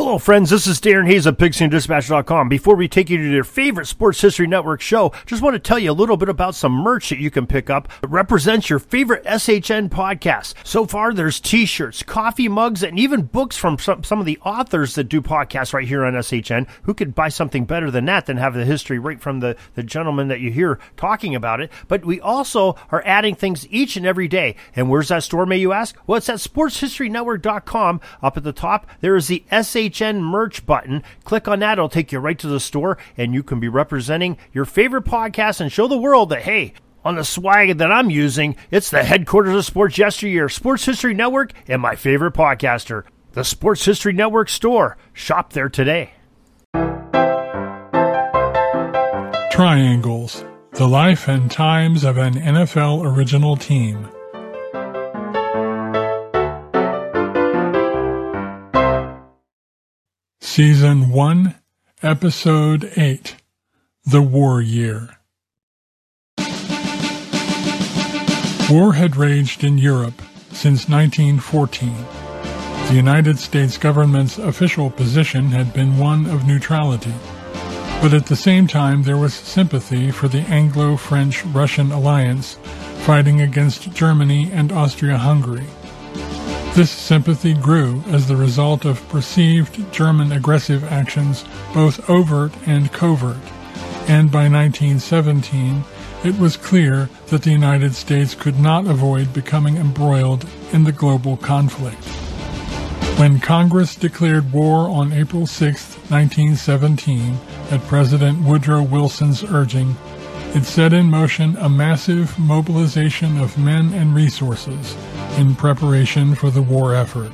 Hello, friends. This is Darren Hayes of PigskinDispatch.com. Before we take you to your favorite Sports History Network show, just want to tell you a little bit about some merch that you can pick up that represents your favorite SHN podcast. So far, there's t-shirts, coffee mugs, and even books from some of the authors that do podcasts right here on SHN. Who could buy something better than that, than have the history right from the gentleman that you hear talking about it? But we also are adding things each and every day. And where's that store, may you ask? Well, it's at SportsHistoryNetwork.com. Up at the top, there is the SHN merch button. Click on that. It'll take you right to the store, and you can be representing your favorite podcast and show the world that, hey, on the swag that I'm using, it's the headquarters of sports yesteryear, Sports History Network, and my favorite podcaster, the Sports History Network store. Shop there today. Triangles, the life and times of an NFL original team. Season 1, Episode 8, The War Year. War had raged in Europe since 1914. The United States government's official position had been one of neutrality, but at the same time there was sympathy for the Anglo-French-Russian alliance fighting against Germany and Austria-Hungary. This sympathy grew as the result of perceived German aggressive actions, both overt and covert, and by 1917 it was clear that the United States could not avoid becoming embroiled in the global conflict. When Congress declared war on April 6, 1917, at President Woodrow Wilson's urging, it set in motion a massive mobilization of men and resources in preparation for the war effort.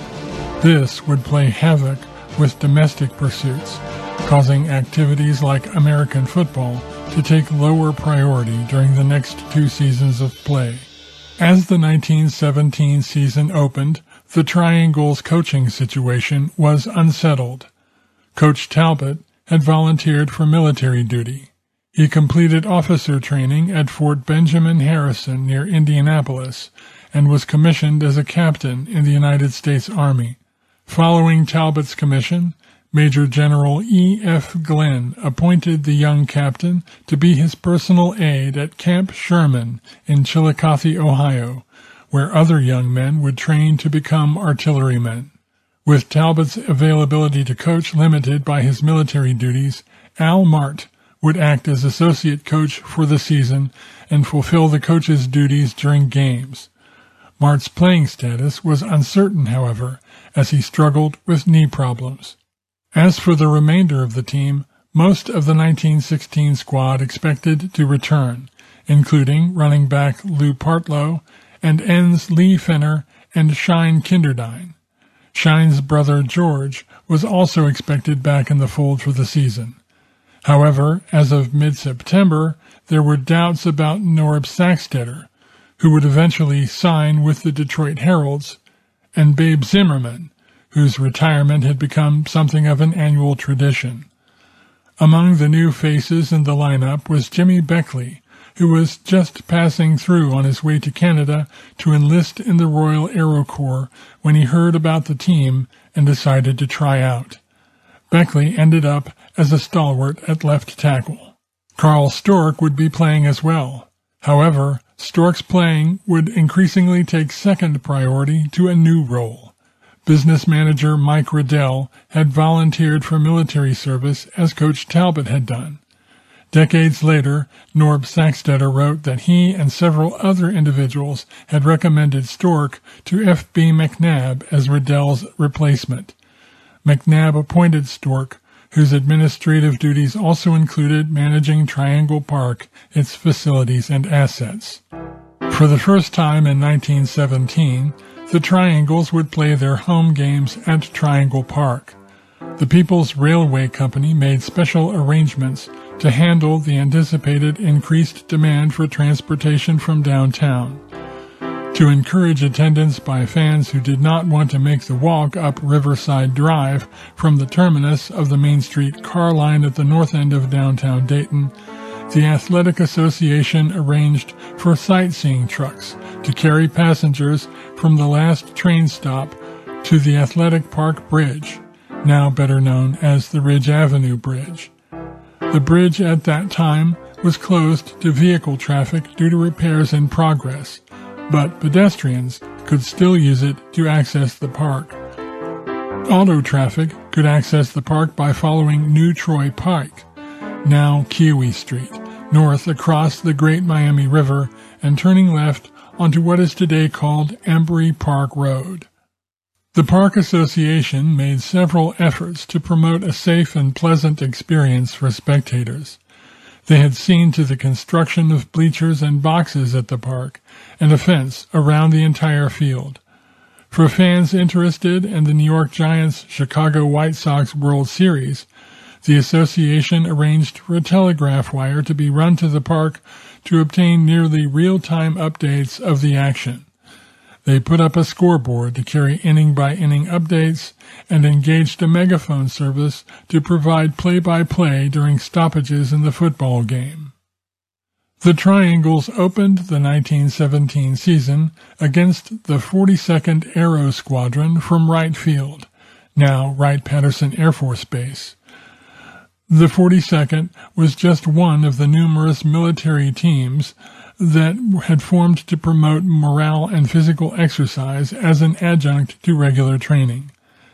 This would play havoc with domestic pursuits, causing activities like American football to take lower priority during the next 2 seasons of play. As the 1917 season opened, the Triangle's coaching situation was unsettled. Coach Talbot had volunteered for military duty. He completed officer training at Fort Benjamin Harrison near Indianapolis and was commissioned as a captain in the United States Army. Following Talbot's commission, Major General E.F. Glenn appointed the young captain to be his personal aide at Camp Sherman in Chillicothe, Ohio, where other young men would train to become artillerymen. With Talbot's availability to coach limited by his military duties, Al Mart would act as associate coach for the season and fulfill the coach's duties during games. Mart's playing status was uncertain, however, as he struggled with knee problems. As for the remainder of the team, most of the 1916 squad expected to return, including running back Lou Partlow and ends Lee Fenner and Shine Kinderdine. Shine's brother George was also expected back in the fold for the season. However, as of mid-September, there were doubts about Norb Sacksteder, who would eventually sign with the Detroit Heralds, and Babe Zimmerman, whose retirement had become something of an annual tradition. Among the new faces in the lineup was Jimmy Beckley, who was just passing through on his way to Canada to enlist in the Royal Aero Corps when he heard about the team and decided to try out. Beckley ended up as a stalwart at left tackle. Carl Stork would be playing as well. However, Stork's playing would increasingly take second priority to a new role. Business manager Mike Riddell had volunteered for military service as Coach Talbot had done. Decades later, Norb Sacksteder wrote that he and several other individuals had recommended Stork to F.B. McNabb as Riddell's replacement. McNabb appointed Stork, whose administrative duties also included managing Triangle Park, its facilities and assets. For the first time in 1917, the Triangles would play their home games at Triangle Park. The People's Railway Company made special arrangements to handle the anticipated increased demand for transportation from downtown. To encourage attendance by fans who did not want to make the walk up Riverside Drive from the terminus of the Main Street car line at the north end of downtown Dayton, the Athletic Association arranged for sightseeing trucks to carry passengers from the last train stop to the Athletic Park Bridge, now better known as the Ridge Avenue Bridge. The bridge at that time was closed to vehicle traffic due to repairs in progress, but pedestrians could still use it to access the park. Auto traffic could access the park by following New Troy Pike, now Keowee Street, north across the Great Miami River and turning left onto what is today called Embry Park Road. The Park Association made several efforts to promote a safe and pleasant experience for spectators. They had seen to the construction of bleachers and boxes at the park and a fence around the entire field. For fans interested in the New York Giants-Chicago White Sox World Series, the association arranged for a telegraph wire to be run to the park to obtain nearly real-time updates of the action. They put up a scoreboard to carry inning-by-inning updates and engaged a megaphone service to provide play-by-play during stoppages in the football game. The Triangles opened the 1917 season against the 42nd Aero Squadron from Wright Field, now Wright-Patterson Air Force Base. The 42nd was just one of the numerous military teams that had formed to promote morale and physical exercise as an adjunct to regular training.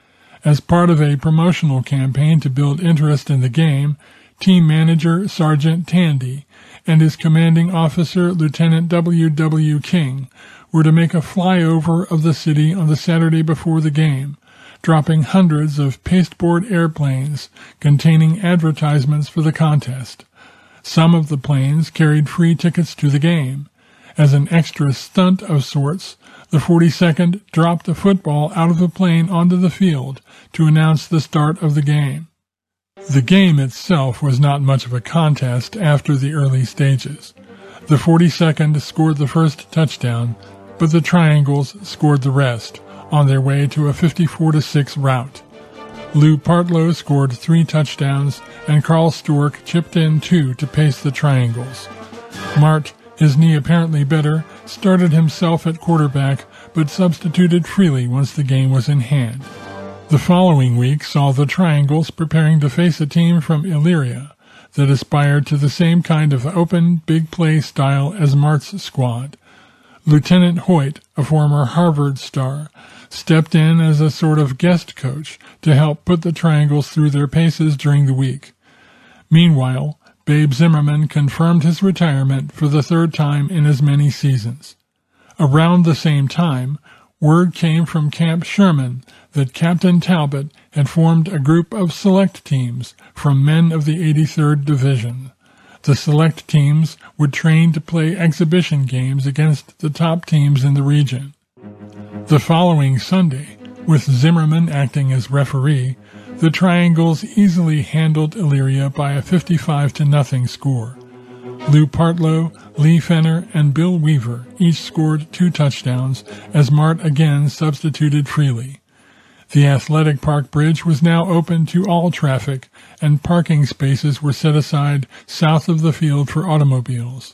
As part of a promotional campaign to build interest in the game, team manager Sergeant Tandy and his commanding officer Lieutenant W. King were to make a flyover of the city on the Saturday before the game, dropping hundreds of pasteboard airplanes containing advertisements for the contest. Some of the planes carried free tickets to the game. As an extra stunt of sorts, the 42nd dropped a football out of the plane onto the field to announce the start of the game. The game itself was not much of a contest after the early stages. The 42nd scored the first touchdown, but the Triangles scored the rest on their way to a 54-6 rout. Lou Partlow scored 3 touchdowns, and Carl Stork chipped in 2 to pace the Triangles. Mart, his knee apparently better, started himself at quarterback, but substituted freely once the game was in hand. The following week saw the Triangles preparing to face a team from Elyria that aspired to the same kind of open, big play style as Mart's squad. Lieutenant Hoyt, a former Harvard star, stepped in as a sort of guest coach to help put the Triangles through their paces during the week. Meanwhile, Babe Zimmerman confirmed his retirement for the 3rd time in as many seasons. Around the same time, word came from Camp Sherman that Captain Talbot had formed a group of select teams from men of the 83rd Division. The select teams would train to play exhibition games against the top teams in the region. The following Sunday, with Zimmerman acting as referee, the Triangles easily handled Elyria by a 55-0 score. Lou Partlow, Lee Fenner, and Bill Weaver each scored 2 touchdowns as Mart again substituted freely. The Athletic Park Bridge was now open to all traffic, and parking spaces were set aside south of the field for automobiles.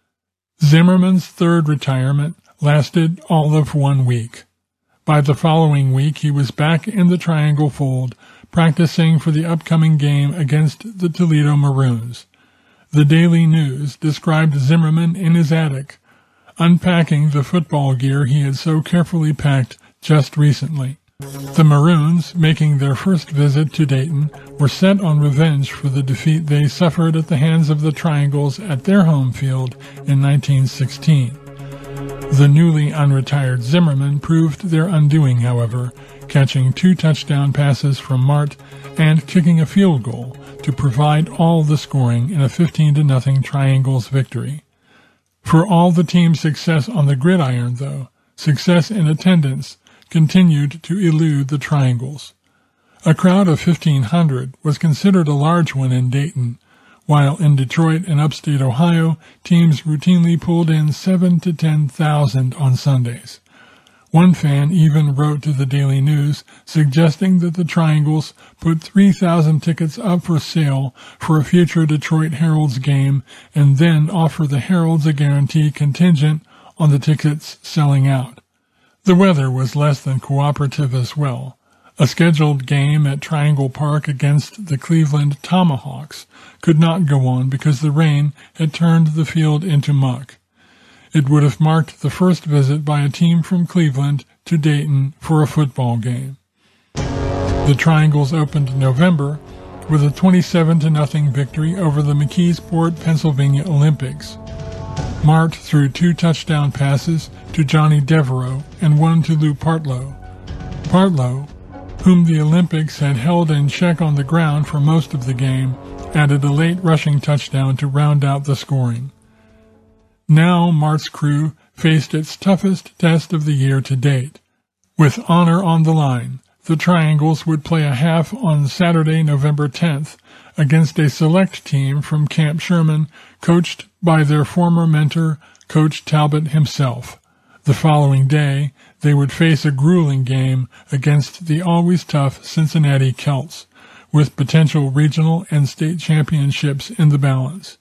Zimmerman's 3rd retirement lasted all of 1 week. By the following week, he was back in the Triangle fold, practicing for the upcoming game against the Toledo Maroons. The Daily News described Zimmerman in his attic, unpacking the football gear he had so carefully packed just recently. The Maroons, making their first visit to Dayton, were set on revenge for the defeat they suffered at the hands of the Triangles at their home field in 1916. The newly unretired Zimmerman proved their undoing, however, catching 2 touchdown passes from Mart and kicking a field goal to provide all the scoring in a 15-0 Triangles victory. For all the team's success on the gridiron, though, success in attendance continued to elude the Triangles. A crowd of 1,500 was considered a large one in Dayton, while in Detroit and upstate Ohio, teams routinely pulled in 7,000 to 10,000 on Sundays. One fan even wrote to the Daily News suggesting that the Triangles put 3,000 tickets up for sale for a future Detroit Herald's game and then offer the Heralds a guarantee contingent on the tickets selling out. The weather was less than cooperative as well. A scheduled game at Triangle Park against the Cleveland Tomahawks could not go on because the rain had turned the field into muck. It would have marked the first visit by a team from Cleveland to Dayton for a football game. The Triangles opened November with a 27-0 victory over the McKeesport, Pennsylvania Olympics. Mart threw 2 touchdown passes to Johnny Devereaux and 1 to Lou Partlow. Partlow, whom the Olympics had held in check on the ground for most of the game, added a late rushing touchdown to round out the scoring. Now Mart's crew faced its toughest test of the year to date. With honor on the line, the Triangles would play a half on Saturday, November 10th, against a select team from Camp Sherman, coached by their former mentor, Coach Talbot himself. The following day, they would face a grueling game against the always tough Cincinnati Celts, with potential regional and state championships in the balance.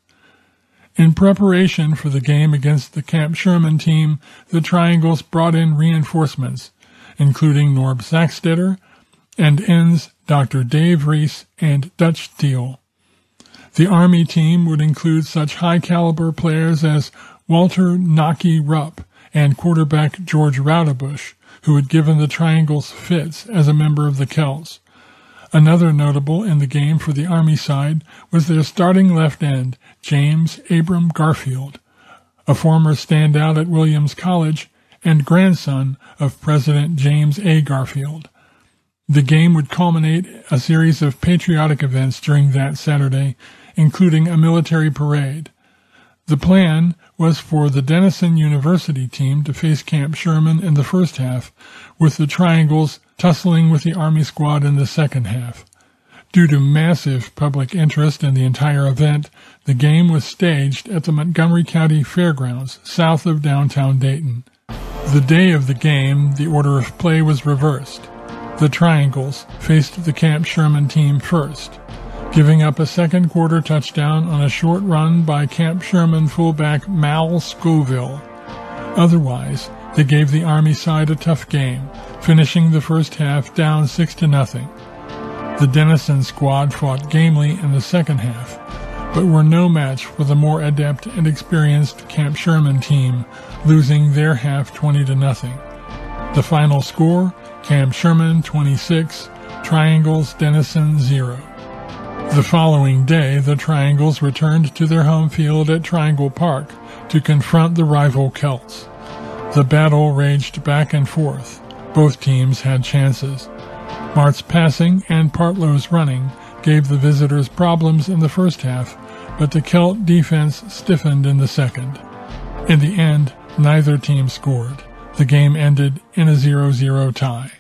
In preparation for the game against the Camp Sherman team, the Triangles brought in reinforcements, including Norb Sackstetter and ends Dr. Dave Reese and Dutch Thiel. The Army team would include such high-caliber players as Walter Nocky Rupp and quarterback George Roudebush, who had given the Triangles fits as a member of the Celts. Another notable in the game for the Army side was their starting left end, James Abram Garfield, a former standout at Williams College and grandson of President James A. Garfield. The game would culminate a series of patriotic events during that Saturday, including a military parade. The plan was for the Denison University team to face Camp Sherman in the first half, with the Triangles tussling with the Army squad in the second half. Due to massive public interest in the entire event, the game was staged at the Montgomery County Fairgrounds, south of downtown Dayton. The day of the game, the order of play was reversed. The Triangles faced the Camp Sherman team first, giving up a second-quarter touchdown on a short run by Camp Sherman fullback Mal Scoville. Otherwise, they gave the Army side a tough game, finishing the first half down 6-0. The Denison squad fought gamely in the second half, but were no match for the more adept and experienced Camp Sherman team, losing their half 20-0. The final score, Camp Sherman 26, Triangles Denison 0. The following day, the Triangles returned to their home field at Triangle Park to confront the rival Celts. The battle raged back and forth. Both teams had chances. Mart's passing and Partlow's running gave the visitors problems in the first half, but the Celt defense stiffened in the second. In the end, neither team scored. The game ended in a 0-0 tie.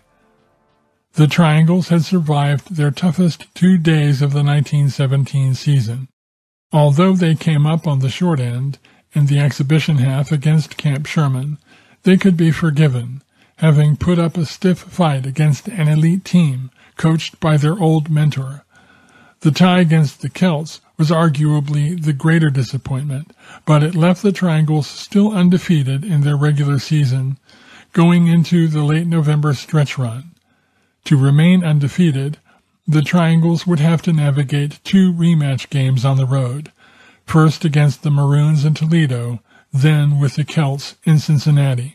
The Triangles had survived their toughest 2 days of the 1917 season. Although they came up on the short end in the exhibition half against Camp Sherman, they could be forgiven, having put up a stiff fight against an elite team coached by their old mentor. The tie against the Celts was arguably the greater disappointment, but it left the Triangles still undefeated in their regular season, going into the late November stretch run. To remain undefeated, the Triangles would have to navigate 2 rematch games on the road, first against the Maroons in Toledo, then with the Celts in Cincinnati.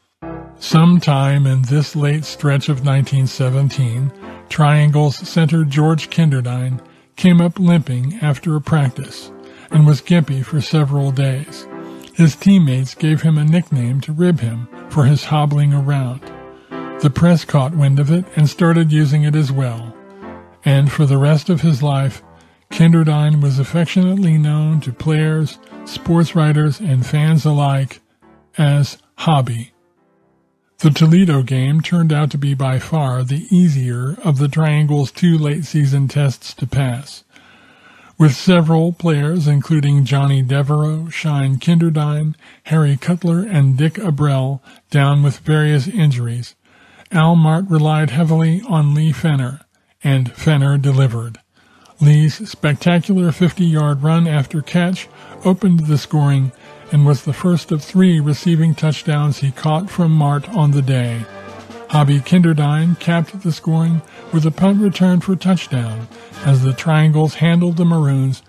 Sometime in this late stretch of 1917, Triangles center George Kinderdine came up limping after a practice and was gimpy for several days. His teammates gave him a nickname to rib him for his hobbling around. The press caught wind of it and started using it as well. And for the rest of his life, Kinderdine was affectionately known to players, sports writers, and fans alike as Hobby. The Toledo game turned out to be by far the easier of the Triangles' 2 late-season tests to pass. With several players, including Johnny Devereaux, Shine Kinderdine, Harry Cutler, and Dick Abrell, down with various injuries, Al Mart relied heavily on Lee Fenner, and Fenner delivered. Lee's spectacular 50-yard run after catch opened the scoring and was the first of 3 receiving touchdowns he caught from Mart on the day. Hobby Kinderdine capped the scoring with a punt return for touchdown as the Triangles handled the Maroons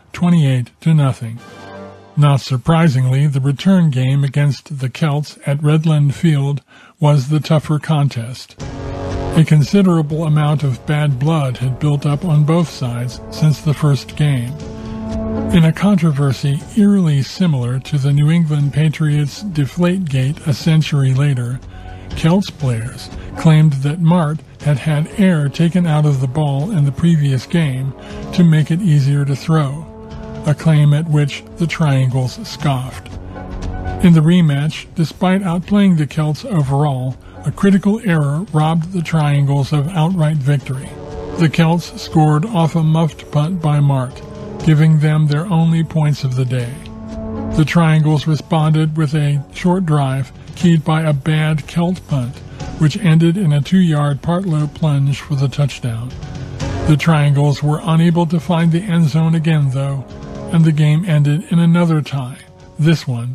28-0. Not surprisingly, the return game against the Celts at Redland Field was the tougher contest. A considerable amount of bad blood had built up on both sides since the first game. In a controversy eerily similar to the New England Patriots' Deflategate a century later, Celts players claimed that Mart had had air taken out of the ball in the previous game to make it easier to throw, a claim at which the Triangles scoffed. In the rematch, despite outplaying the Celts overall, a critical error robbed the Triangles of outright victory. The Celts scored off a muffed punt by Mart, giving them their only points of the day. The Triangles responded with a short drive keyed by a bad Celt punt, which ended in a 2-yard Partlow plunge for the touchdown. The Triangles were unable to find the end zone again, though, and the game ended in another tie, this one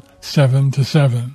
7-7.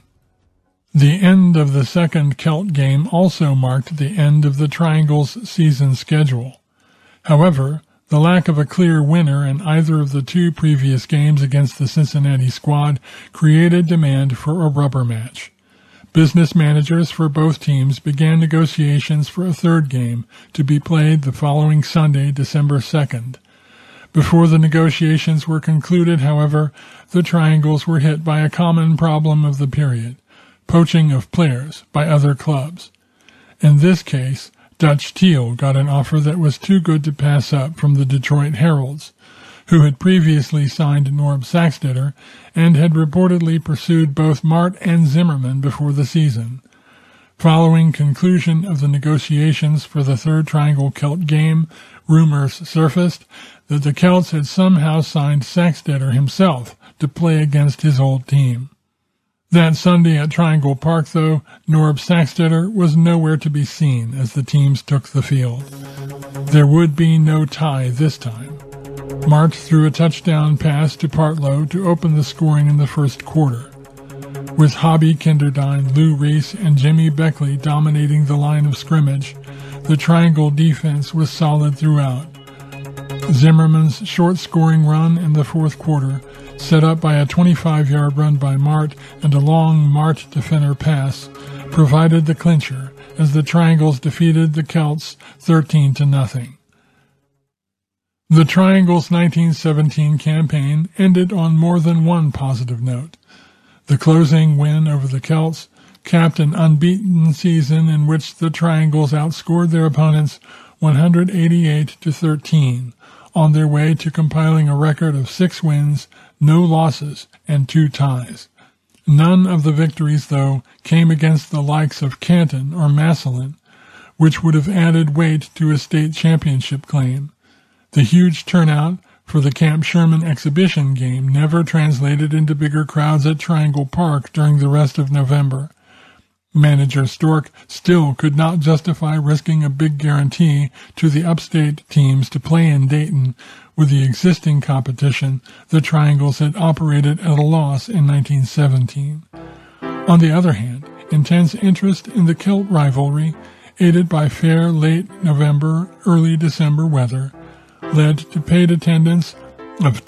The end of the second Celt game also marked the end of the Triangles' season schedule. However, the lack of a clear winner in either of the 2 previous games against the Cincinnati squad created demand for a rubber match. Business managers for both teams began negotiations for a third game to be played the following Sunday, December 2nd. Before the negotiations were concluded, however, the Triangles were hit by a common problem of the period: poaching of players by other clubs. In this case, Dutch Teal got an offer that was too good to pass up from the Detroit Heralds, who had previously signed Norb Saxtetter and had reportedly pursued both Mart and Zimmerman before the season. Following conclusion of the negotiations for the third Triangle Celt game, rumors surfaced that the Celts had somehow signed Saxtetter himself to play against his old team. That Sunday at Triangle Park, though, Norb Saxtetter was nowhere to be seen as the teams took the field. There would be no tie this time. Mart threw a touchdown pass to Partlow to open the scoring in the first quarter. With Hobby Kinderdine, Lou Reese, and Jimmy Beckley dominating the line of scrimmage, the Triangle defense was solid throughout. Zimmerman's short-scoring run in the fourth quarter, set up by a 25-yard run by Mart and a long Mart to Fenner pass, provided the clincher as the Triangles defeated the Celts 13-0. The Triangles' 1917 campaign ended on more than one positive note. The closing win over the Celts capped an unbeaten season in which the Triangles outscored their opponents 188-13, on their way to compiling a record of 6 wins, no losses, and 2 ties. None of the victories, though, came against the likes of Canton or Massillon, which would have added weight to a state championship claim. The huge turnout for the Camp Sherman exhibition game never translated into bigger crowds at Triangle Park during the rest of November. Manager Stork still could not justify risking a big guarantee to the upstate teams to play in Dayton with the existing competition the Triangles had operated at a loss in 1917. On the other hand, intense interest in the Celt rivalry, aided by fair late November, early December weather, led to paid attendance of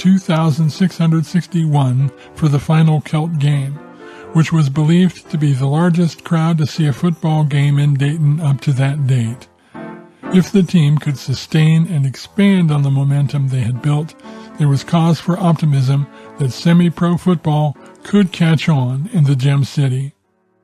2,661 for the final Celt game, which was believed to be the largest crowd to see a football game in Dayton up to that date. If the team could sustain and expand on the momentum they had built, there was cause for optimism that semi-pro football could catch on in the Gem City.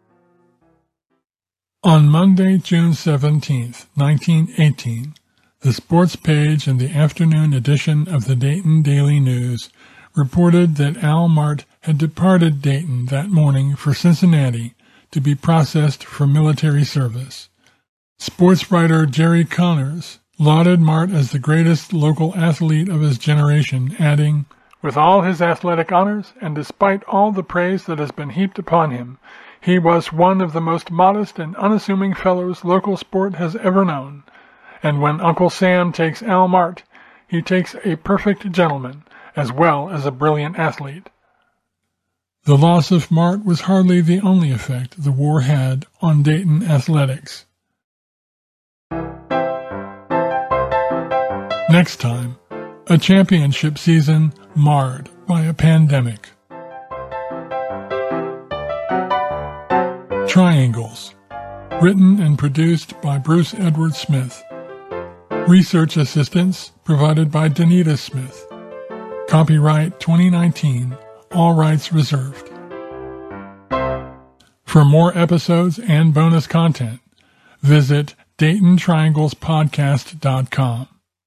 On Monday, June 17, 1918, the sports page in the afternoon edition of the Dayton Daily News reported that Al Mart had departed Dayton that morning for Cincinnati to be processed for military service. Sports writer Jerry Connors lauded Mart as the greatest local athlete of his generation, adding, "With all his athletic honors, and despite all the praise that has been heaped upon him, he was one of the most modest and unassuming fellows local sport has ever known. And when Uncle Sam takes Al Mart, he takes a perfect gentleman, as well as a brilliant athlete." The loss of Mart was hardly the only effect the war had on Dayton athletics. Next time, a championship season marred by a pandemic. Triangles. Written and produced by Bruce Edward Smith. Research assistance provided by Danita Smith. Copyright 2019. All rights reserved. For more episodes and bonus content, visit DaytonTrianglesPodcast.com.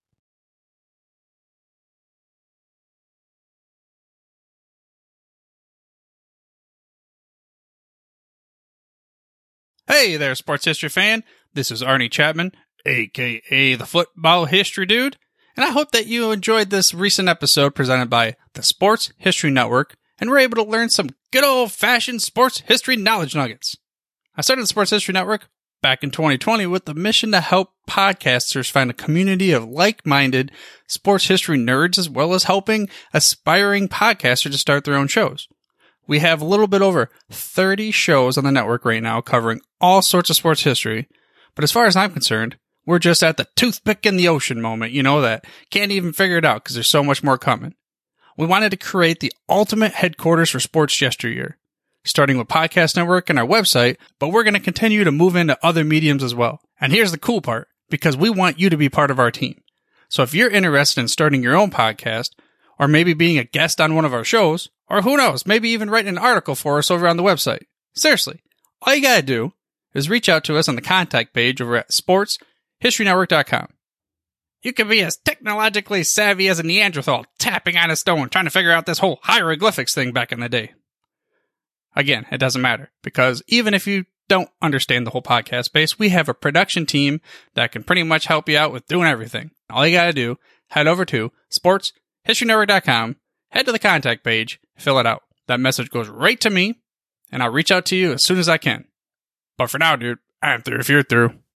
Hey there, sports history fan. This is Arnie Chapman, aka the Football History Dude, and I hope that you enjoyed this recent episode presented by the Sports History Network and were able to learn some good old-fashioned sports history knowledge nuggets. I started the Sports History Network back in 2020 with the mission to help podcasters find a community of like-minded sports history nerds, as well as helping aspiring podcasters to start their own shows. We have a little bit over 30 shows on the network right now covering all sorts of sports history, but as far as I'm concerned, we're just at the toothpick in the ocean moment, that can't even figure it out because there's so much more coming. We wanted to create the ultimate headquarters for sports yesteryear, starting with Podcast Network and our website, but we're going to continue to move into other mediums as well. And here's the cool part, because we want you to be part of our team. So if you're interested in starting your own podcast, or maybe being a guest on one of our shows, or who knows, maybe even writing an article for us over on the website. Seriously, all you gotta do is reach out to us on the contact page over at sportshistorynetwork.com. You can be as technologically savvy as a Neanderthal tapping on a stone trying to figure out this whole hieroglyphics thing back in the day. Again, it doesn't matter, because even if you don't understand the whole podcast space, we have a production team that can pretty much help you out with doing everything. All you gotta do, head over to sportshistorynetwork.com, head to the contact page, fill it out. That message goes right to me, and I'll reach out to you as soon as I can. But for now, dude, I'm through if you're through.